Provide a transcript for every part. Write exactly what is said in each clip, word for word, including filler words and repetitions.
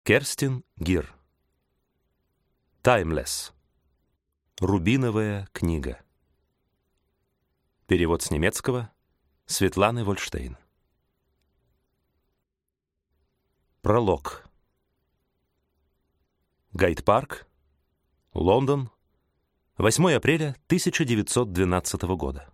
Керстин Гир. Timeless. Рубиновая книга. Перевод с немецкого Светланы Вольштейн. Пролог. Гайд-парк, Лондон, восьмое апреля тысяча девятьсот двенадцатого года.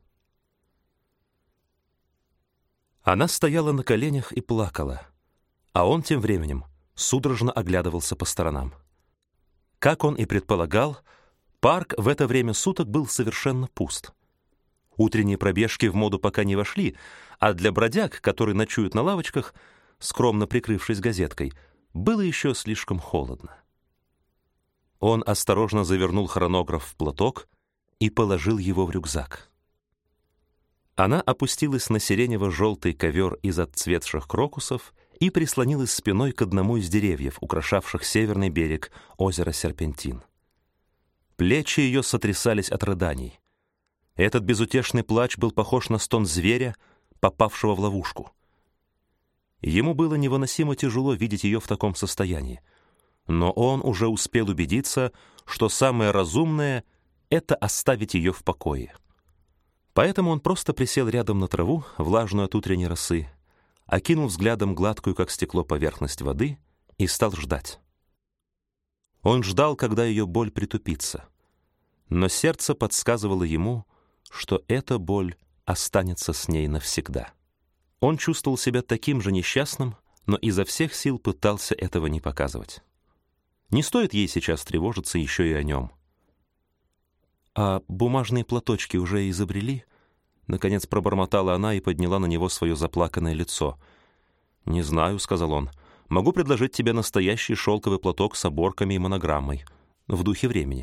Она стояла на коленях и плакала, а он тем временем судорожно оглядывался по сторонам. Как он и предполагал, парк в это время суток был совершенно пуст. Утренние пробежки в моду пока не вошли, а для бродяг, которые ночуют на лавочках, скромно прикрывшись газеткой, было еще слишком холодно. Он осторожно завернул хронограф в платок и положил его в рюкзак. Она опустилась на сиренево-желтый ковер из отцветших крокусов и прислонилась спиной к одному из деревьев, украшавших северный берег озера Серпентин. Плечи ее сотрясались от рыданий. Этот безутешный плач был похож на стон зверя, попавшего в ловушку. Ему было невыносимо тяжело видеть ее в таком состоянии, но он уже успел убедиться, что самое разумное — это оставить ее в покое. Поэтому он просто присел рядом на траву, влажную от утренней росы, окинул взглядом гладкую, как стекло, поверхность воды и стал ждать. Он ждал, когда ее боль притупится, но сердце подсказывало ему, что эта боль останется с ней навсегда. Он чувствовал себя таким же несчастным, но изо всех сил пытался этого не показывать. Не стоит ей сейчас тревожиться еще и о нем. «А бумажные платочки уже изобрели?» Наконец пробормотала она и подняла на него свое заплаканное лицо. «Не знаю», — сказал он. «Могу предложить тебе настоящий шелковый платок с оборками и монограммой. В духе времени».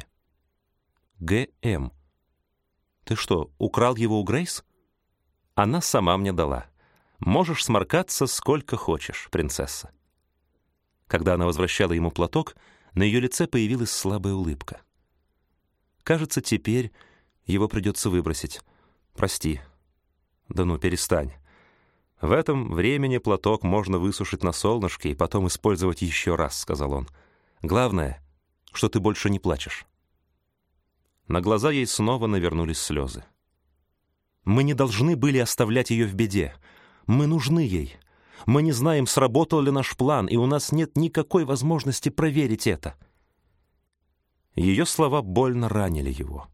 Г М. «Ты что, украл его у Грейс?» «Она сама мне дала. Можешь сморкаться сколько хочешь, принцесса». Когда она возвращала ему платок, на ее лице появилась слабая улыбка. «Кажется, теперь его придется выбросить. Прости». «Да ну, перестань. В этом времени платок можно высушить на солнышке и потом использовать еще раз», — сказал он. «Главное, что ты больше не плачешь». На глаза ей снова навернулись слезы. «Мы не должны были оставлять ее в беде. Мы нужны ей. Мы не знаем, сработал ли наш план, и у нас нет никакой возможности проверить это». Ее слова больно ранили его.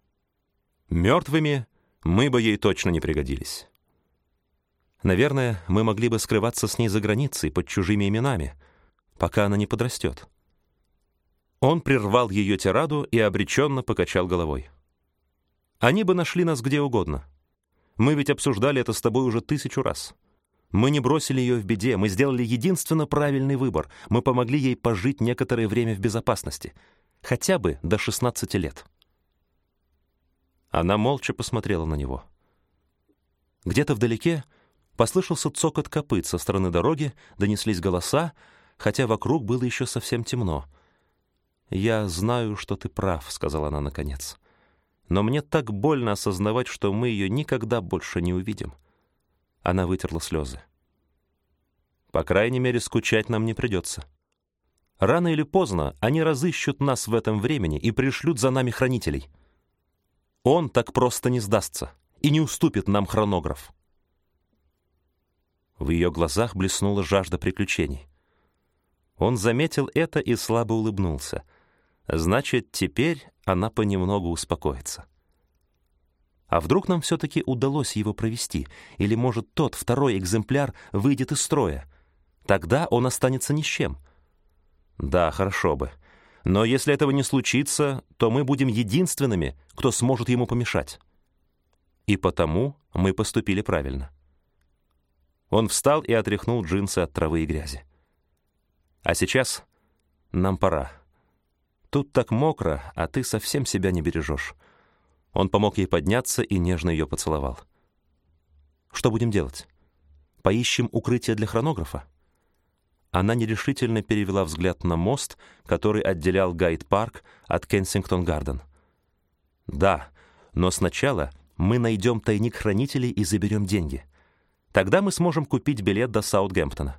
«Мертвыми мы бы ей точно не пригодились. Наверное, мы могли бы скрываться с ней за границей под чужими именами, пока она не подрастет». Он прервал ее тираду и обреченно покачал головой. «Они бы нашли нас где угодно. Мы ведь обсуждали это с тобой уже тысячу раз. Мы не бросили ее в беде, мы сделали единственно правильный выбор. Мы помогли ей пожить некоторое время в безопасности, хотя бы до шестнадцати лет». Она молча посмотрела на него. Где-то вдалеке послышался цокот копыт со стороны дороги, донеслись голоса, хотя вокруг было еще совсем темно. «Я знаю, что ты прав», — сказала она наконец. «Но мне так больно осознавать, что мы ее никогда больше не увидим». Она вытерла слезы. «По крайней мере, скучать нам не придется. Рано или поздно они разыщут нас в этом времени и пришлют за нами хранителей. Он так просто не сдастся и не уступит нам хронограф». В ее глазах блеснула жажда приключений. Он заметил это и слабо улыбнулся. Значит, теперь она понемногу успокоится. А вдруг нам все-таки удалось его провести? Или, может, тот второй экземпляр выйдет из строя? Тогда он останется ни с чем. Да, хорошо бы. Но если этого не случится, то мы будем единственными, кто сможет ему помешать. И потому мы поступили правильно. Он встал и отряхнул джинсы от травы и грязи. А сейчас нам пора. Тут так мокро, а ты совсем себя не бережешь. Он помог ей подняться и нежно ее поцеловал. «Что будем делать? Поищем укрытие для хронографа?» Она нерешительно перевела взгляд на мост, который отделял Гайд-парк от Кенсингтон-Гарден. «Да, но сначала мы найдем тайник хранителей и заберем деньги. Тогда мы сможем купить билет до Саутгемптона.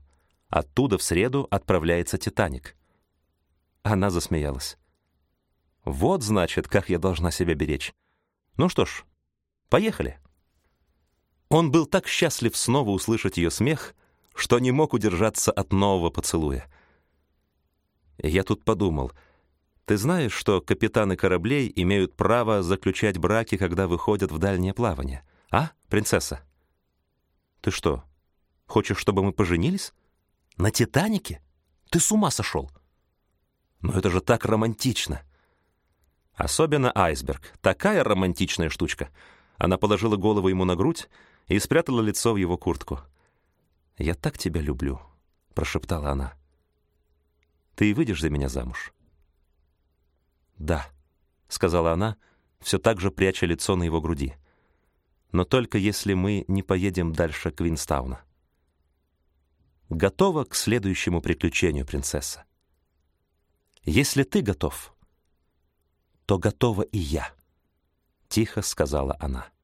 Оттуда в среду отправляется «Титаник». Она засмеялась. «Вот, значит, как я должна себя беречь. Ну что ж, поехали». Он был так счастлив снова услышать ее смех, что не мог удержаться от нового поцелуя. Я тут подумал, ты знаешь, что капитаны кораблей имеют право заключать браки, когда выходят в дальнее плавание? А, принцесса? Ты что, хочешь, чтобы мы поженились? На «Титанике»? Ты с ума сошел? Но это же так романтично. Особенно айсберг. Такая романтичная штучка. Она положила голову ему на грудь и спрятала лицо в его куртку. «Я так тебя люблю», — прошептала она. «Ты выйдешь за меня замуж?» «Да», — сказала она, все так же пряча лицо на его груди. «Но только если мы не поедем дальше Квинстауна». «Готова к следующему приключению, принцесса?» «Если ты готов, то готова и я», — тихо сказала она.